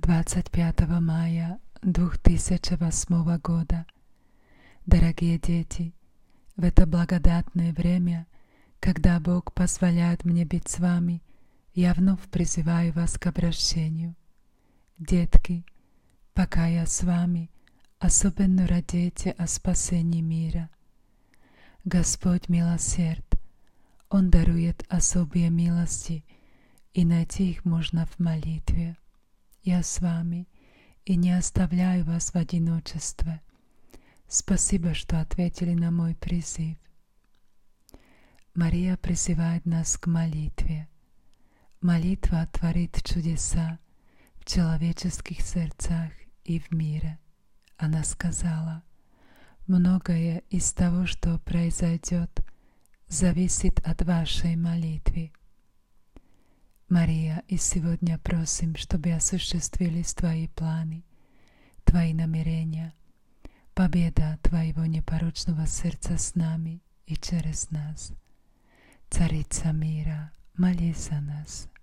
25 мая 2008 года. Дорогие дети, в это благодатное время, когда Бог позволяет мне быть с вами, я вновь призываю вас к обращению. Детки, пока я с вами, особенно радейте о спасении мира. Господь милосерд, Он дарует особые милости, и найти их можно в молитве. Я с вами и не оставляю вас в одиночестве. Спасибо, что ответили на мой призыв. Мария призывает нас к молитве. Молитва творит чудеса в человеческих сердцах и в мире. Она сказала: многое из того, что произойдет, зависит от вашей молитвы. Мария, и сегодня просим, чтобы осуществились Твои планы, Твои намерения, победа Твоего непорочного сердца с нами и через нас. Царица мира, молись за нас.